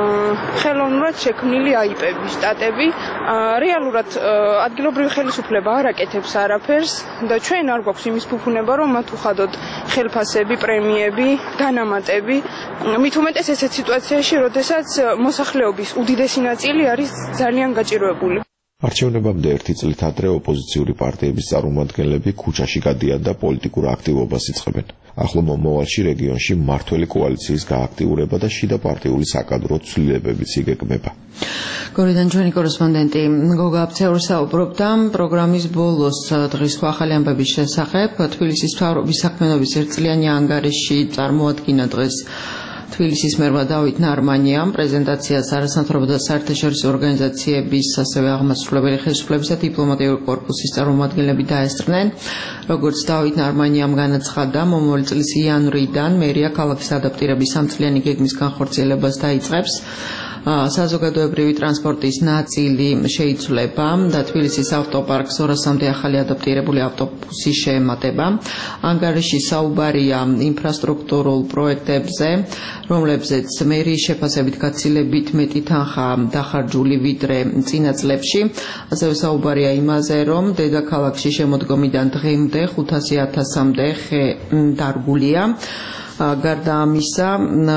ხელოვნურად შექმნილი აიპები, შტატები. რეალურად ადგილობრივი ხელისუფლება არ აკეთებს არაფერს და ჩვენ არ გვაქვს იმის ფუფუნება, რომ მათ უხადოთ ხელფასები, პრემიები, განამატები. მით უმეტეს ესეთ სიტუაციაში, როდესაც მოსახლეობის უდიდესი ნაწილი არის ძალიან გაჭირვებული. არჩევნებამდე 1 წლით ადრე ოპოზიციური პარტიების წარმომადგენლები ქუჩაში გადიან და პოლიტიკურ აქტივობას იწყებენ. ახლო მომავალში რეგიონში მმართველი კოალიციის გააქტიურება და შიდა პარტიული საკადრო ცვლილებებიც იგეგმება. გორიდან ჩვენი კორესპონდენტი გოგა აბციაური საუბრობდა პროგრამის ბოლოს დღის ახალი ამბების შესახებ. თბილისის მთავრობის საქმიანობის ერთწლიანი ანგარიში წარმოადგინა დღეს თბილისის მერმა დავით ნარმანიამ. პრეზენტაციას არასამთავრობო და საერთაშორისო ორგანიზაციების, ასევე აღმასრულებელი ხელისუფლების და დიპლომატიური კორპუსის წარმომადგენლები დაესწრნენ. როგორც დავით ნარმანიამ განაცხადა, მომავალი წლის იანვრიდან მერია ქალაქის ადაპტირების სამწლიანი გეგმის განხორციელებას დაიწყებს. საზოგადოებრივი ტრანსპორტის ნაწილი შეიცვლება და თბილისის ავტოპარკს 200-მდე ახალი ადაპტირებული ავტობუსი შეემატება. ანგარიში საუბარია ინფრასტრუქტურულ პროექტებზე, რომლებზეც მერიის შეფასებით გაცილებით მეტი თანხა დახარჯული ვიდრე წინა წლებში. ასევე საუბარია იმაზე, რომ დედაქალაქში შემოდგომიდან დღემდე 500.000-მდე ხე დარგულია. გარდა ამისა,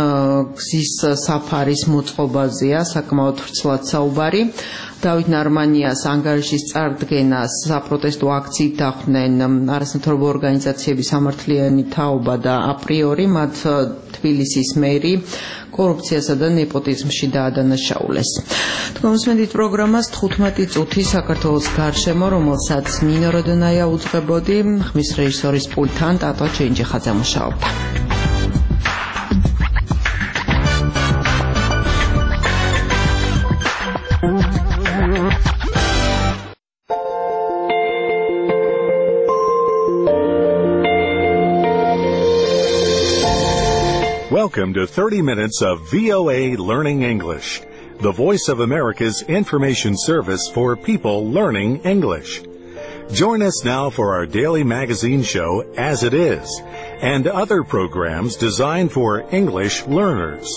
გზის საფარის მოწყობაზეა საკმაოდ ვრცლად საუბარი. დავით ნარმანიას ანგარიშის წარდგენას საპროტესტო აქციით დახვდნენ არასამთავრობო ორგანიზაციების სამართლიანი თაობა და აპრიორი მათ თბილისის მერი კორუფციასა და ნეპოტიზმში დაადანაშაულეს. თქვენსმენდით პროგრამას 15 წუთი საქართველოს გარშემო, რომელსაც ნინო როდონაია უძღვებოდი, ხმის რეჟისორის პულტთან ტატო ჩენჯიხაძე მუშაობდა. Welcome to 30 minutes of VOA Learning English, the voice of America's information service for people learning English. Join us now for our daily magazine show, As It Is, and other programs designed for English learners.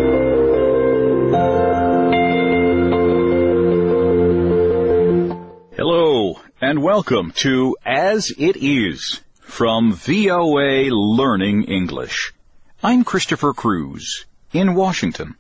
Hello, and welcome to As It Is from VOA Learning English. I'm Christopher Cruz in Washington.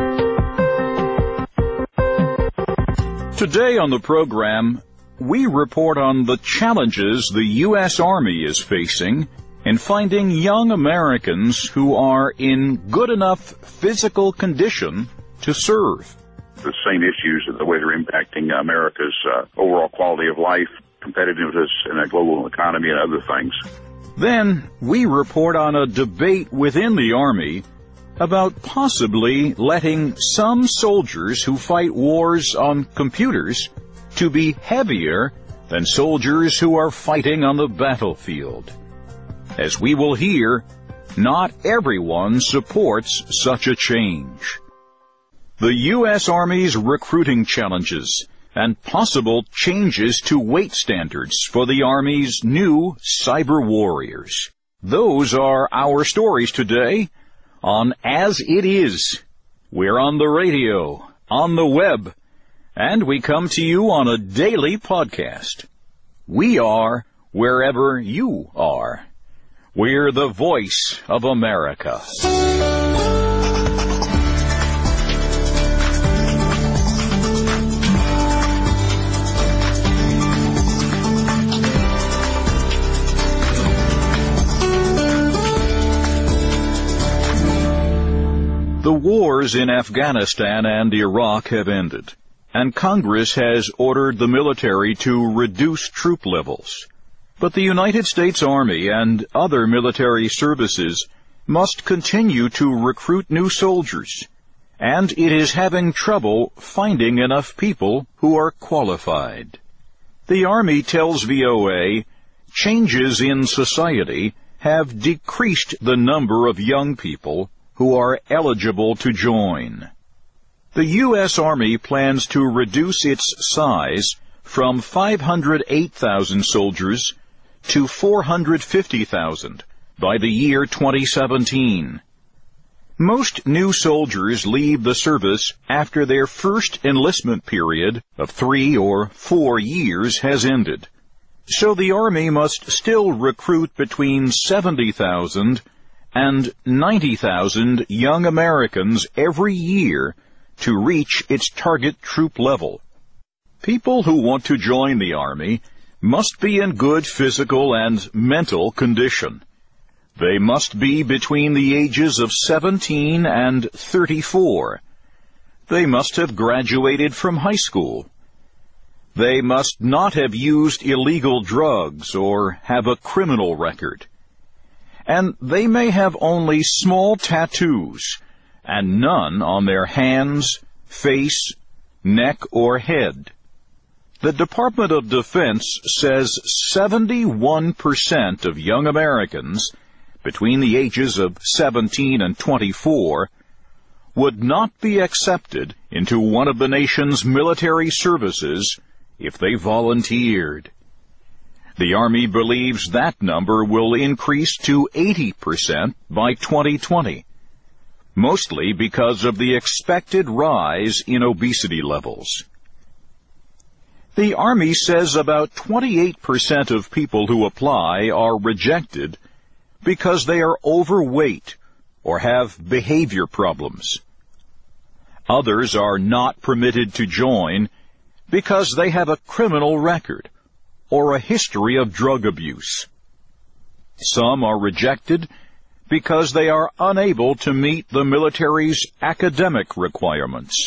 Today on the program, we report on the challenges the U.S. Army is facing in finding young Americans who are in good enough physical condition to serve. The same issues, the way they're impacting America's overall quality of life, competitiveness in a global economy, and other things. Then we report on a debate within the Army about possibly letting some soldiers who fight wars on computers to be heavier than soldiers who are fighting on the battlefield. As we will hear, not everyone supports such a change. The U.S. Army's recruiting challenges and possible changes to weight standards for the Army's new cyber warriors. Those are our stories today on As It Is. We're on the radio, on the web, and we come to you on a daily podcast. We are wherever you are. We're the voice of America. The wars in Afghanistan and Iraq have ended, and Congress has ordered the military to reduce troop levels. But the United States Army and other military services must continue to recruit new soldiers, and it is having trouble finding enough people who are qualified. The Army tells VOA changes in society have decreased the number of young people who are eligible to join. The U.S. Army plans to reduce its size from 508,000 soldiers to 450,000 by the year 2017. Most new soldiers leave the service after their first enlistment period of 3 or 4 years has ended. So the Army must still recruit between 70,000 and 90,000 young Americans every year to reach its target troop level. People who want to join the Army must be in good physical and mental condition. They must be between the ages of 17 and 34. They must have graduated from high school. They must not have used illegal drugs or have a criminal record. And they may have only small tattoos and none on their hands, face, neck, or head. The Department of Defense says 71% of young Americans between the ages of 17 and 24 would not be accepted into one of the nation's military services if they volunteered. The Army believes that number will increase to 80% by 2020, mostly because of the expected rise in obesity levels. The Army says about 28% of people who apply are rejected because they are overweight or have behavior problems. Others are not permitted to join because they have a criminal record or a history of drug abuse. Some are rejected because they are unable to meet the military's academic requirements.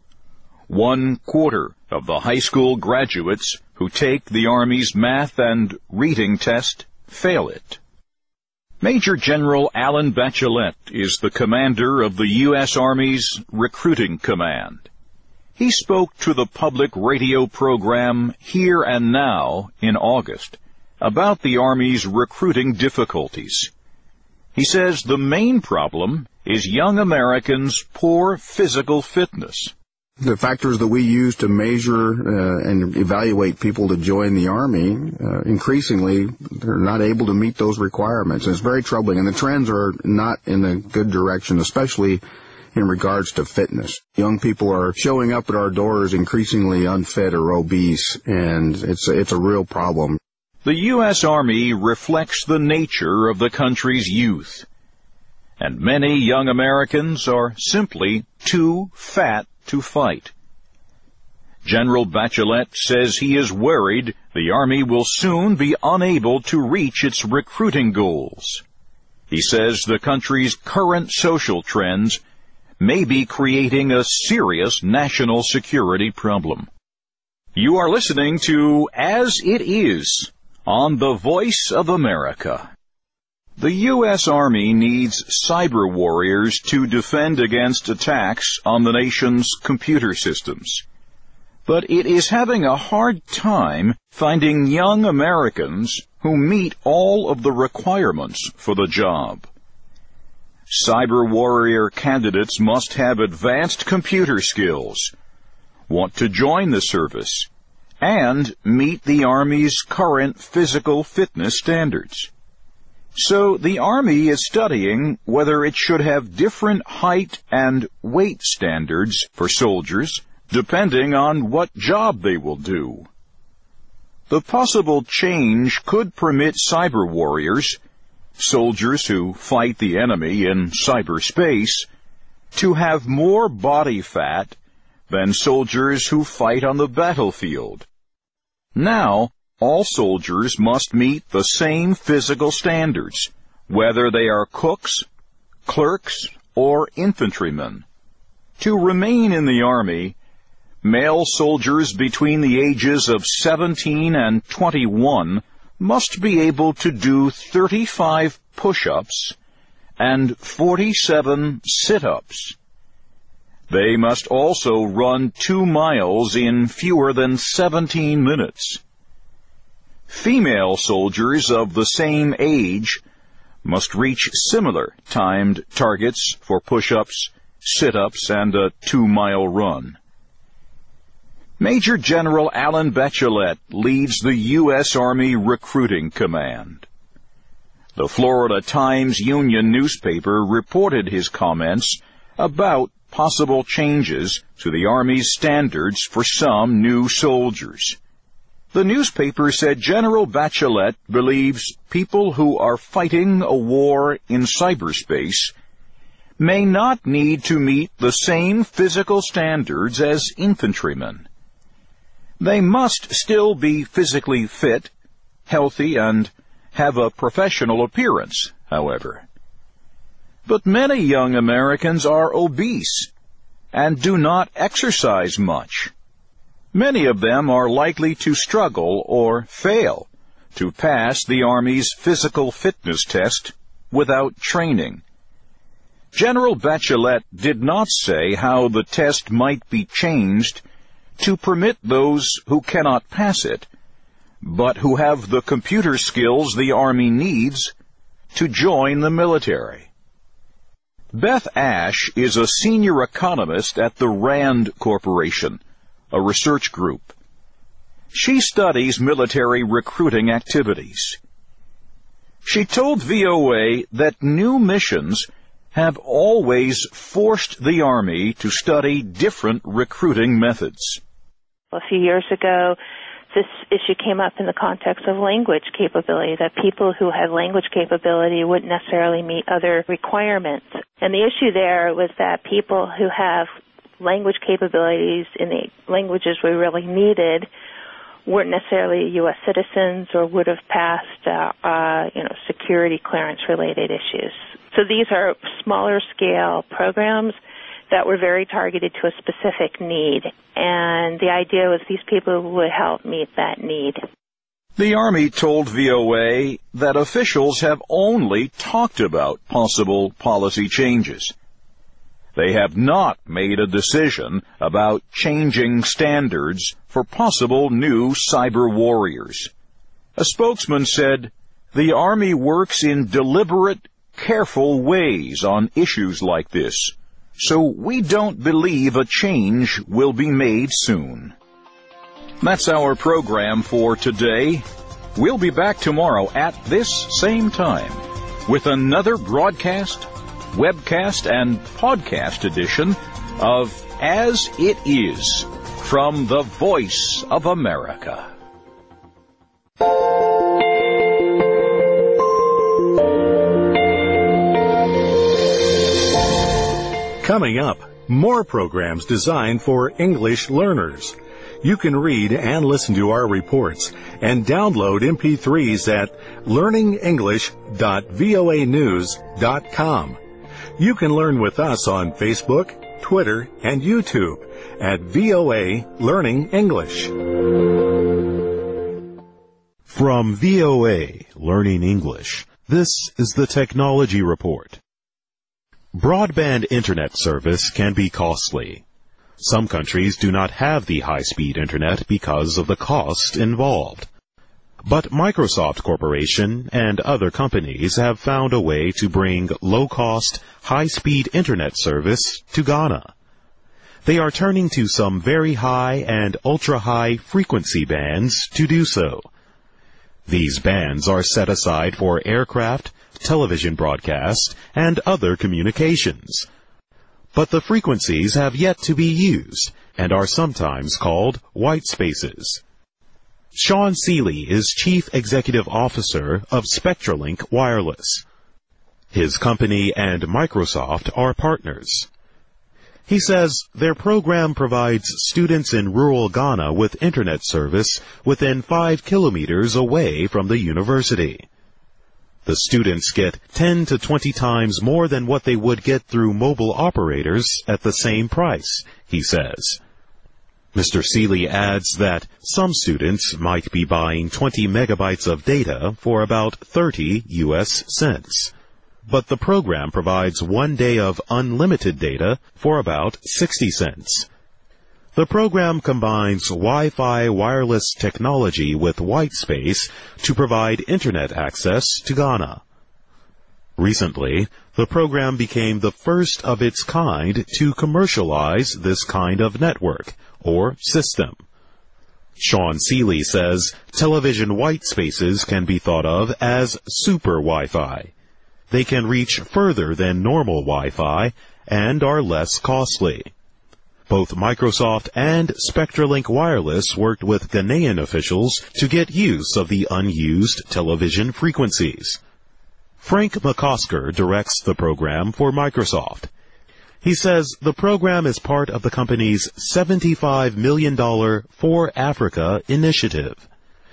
1/4 of the high school graduates who take the Army's math and reading test fail it. Major General Alan Bachelet is the commander of the U.S. Army's Recruiting Command. He spoke to the public radio program Here and Now in August about the Army's recruiting difficulties. He says the main problem is young Americans' poor physical fitness. The factors that we use to measure and evaluate people to join the Army, increasingly, they're not able to meet those requirements. And it's very troubling, and the trends are not in a good direction, especially in regards to fitness. Young people are showing up at our doors increasingly unfit or obese, and it's a real problem. The U.S. Army reflects the nature of the country's youth, and many young Americans are simply too fat to fight. General Bachelet says he is worried the Army will soon be unable to reach its recruiting goals. He says the country's current social trends may be creating a serious national security problem. You are listening to As It Is on the Voice of America. The U.S. Army needs cyber warriors to defend against attacks on the nation's computer systems. But it is having a hard time finding young Americans who meet all of the requirements for the job. Cyber warrior candidates must have advanced computer skills, want to join the service, and meet the Army's current physical fitness standards. So the Army is studying whether it should have different height and weight standards for soldiers, depending on what job they will do. The possible change could permit cyber warriors, soldiers who fight the enemy in cyberspace, to have more body fat than soldiers who fight on the battlefield. Now, all soldiers must meet the same physical standards, whether they are cooks, clerks, or infantrymen. To remain in the Army, male soldiers between the ages of 17 and 21 must be able to do 35 push-ups and 47 sit-ups. They must also run 2 miles in fewer than 17 minutes. Female soldiers of the same age must reach similar timed targets for push-ups, sit-ups, and a 2-mile run. Major General Alan Bachelet leads the U.S. Army Recruiting Command. The Florida Times-Union newspaper reported his comments about possible changes to the Army's standards for some new soldiers. The newspaper said General Bachelet believes people who are fighting a war in cyberspace may not need to meet the same physical standards as infantrymen. They must still be physically fit, healthy, and have a professional appearance, however. But many young Americans are obese and do not exercise much. Many of them are likely to struggle or fail to pass the Army's physical fitness test without training. General Bachelet did not say how the test might be changed to permit those who cannot pass it, but who have the computer skills the Army needs to join the military. Beth Ash is a senior economist at the RAND Corporation, a research group. She studies military recruiting activities. She told VOA that new missions have always forced the Army to study different recruiting methods. A few years ago, this issue came up in the context of language capability, that people who had language capability wouldn't necessarily meet other requirements. And the issue there was that people who have language capabilities in the languages we really needed weren't necessarily U.S. citizens or would have passed, security clearance-related issues. So these are smaller-scale programs that were very targeted to a specific need, and the idea was these people would help meet that need. The Army told VOA that officials have only talked about possible policy changes. They have not made a decision about changing standards for possible new cyber warriors. A spokesman said, "The Army works in deliberate, careful ways on issues like this, so we don't believe a change will be made soon. That's our program for today. We'll be back tomorrow at this same time with another broadcast, webcast, and podcast edition of As It Is from the Voice of America. Coming up, more programs designed for English learners. You can read and listen to our reports and download MP3s at learningenglish.voanews.com. You can learn with us on Facebook, Twitter, and YouTube at VOA Learning English. From VOA Learning English, this is the Technology Report. Broadband internet service can be costly. Some countries do not have the high-speed internet because of the cost involved. But Microsoft Corporation and other companies have found a way to bring low-cost, high-speed internet service to Ghana. They are turning to some very high and ultra-high frequency bands to do so. These bands are set aside for aircraft, television broadcast, and other communications. But the frequencies have yet to be used and are sometimes called white spaces. Sean Seeley is Chief Executive Officer of SpectraLink Wireless. His company and Microsoft are partners. He says their program provides students in rural Ghana with internet service within 5 kilometers away from the university. The students get 10 to 20 times more than what they would get through mobile operators at the same price, he says. Mr. Seeley adds that some students might be buying 20 megabytes of data for about 30 US cents. But the program provides 1 day of unlimited data for about 60 cents. The program combines Wi-Fi wireless technology with white space to provide internet access to Ghana. Recently, the program became the first of its kind to commercialize this kind of network, or system. Sean Seeley says television white spaces can be thought of as super Wi-Fi. They can reach further than normal Wi-Fi and are less costly. Both Microsoft and SpectraLink Wireless worked with Ghanaian officials to get use of the unused television frequencies. Frank McCosker directs the program for Microsoft. He says the program is part of the company's $75 million For Africa initiative.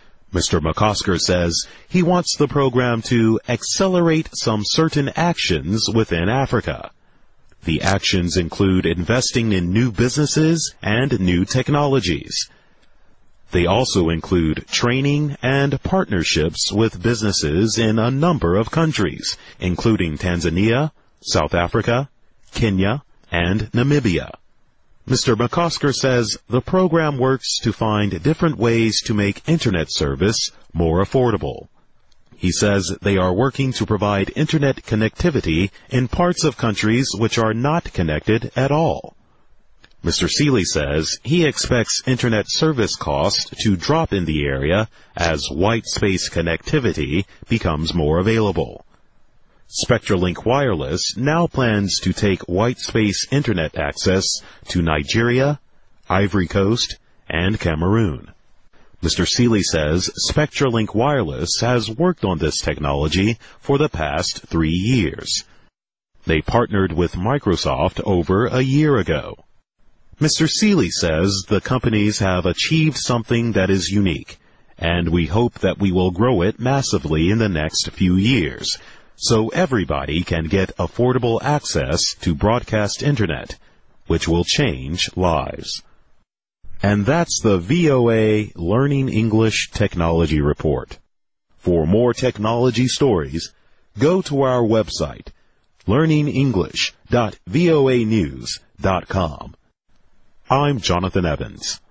Mr. McCosker says he wants the program to accelerate some certain actions within Africa. The actions include investing in new businesses and new technologies. They also include training and partnerships with businesses in a number of countries, including Tanzania, South Africa, Kenya, and Namibia. Mr. McCosker says the program works to find different ways to make internet service more affordable. He says they are working to provide internet connectivity in parts of countries which are not connected at all. Mr. Seeley says he expects internet service costs to drop in the area as white space connectivity becomes more available. SpectraLink Wireless now plans to take white space internet access to Nigeria, Ivory Coast, and Cameroon. Mr. Seeley says SpectraLink Wireless has worked on this technology for the past 3 years. They partnered with Microsoft over a year ago. Mr. Seeley says the companies have achieved something that is unique, and we hope that we will grow it massively in the next few years, so everybody can get affordable access to broadcast internet, which will change lives. And that's the VOA Learning English Technology Report. For more technology stories, go to our website, learningenglish.voanews.com. I'm Jonathan Evans.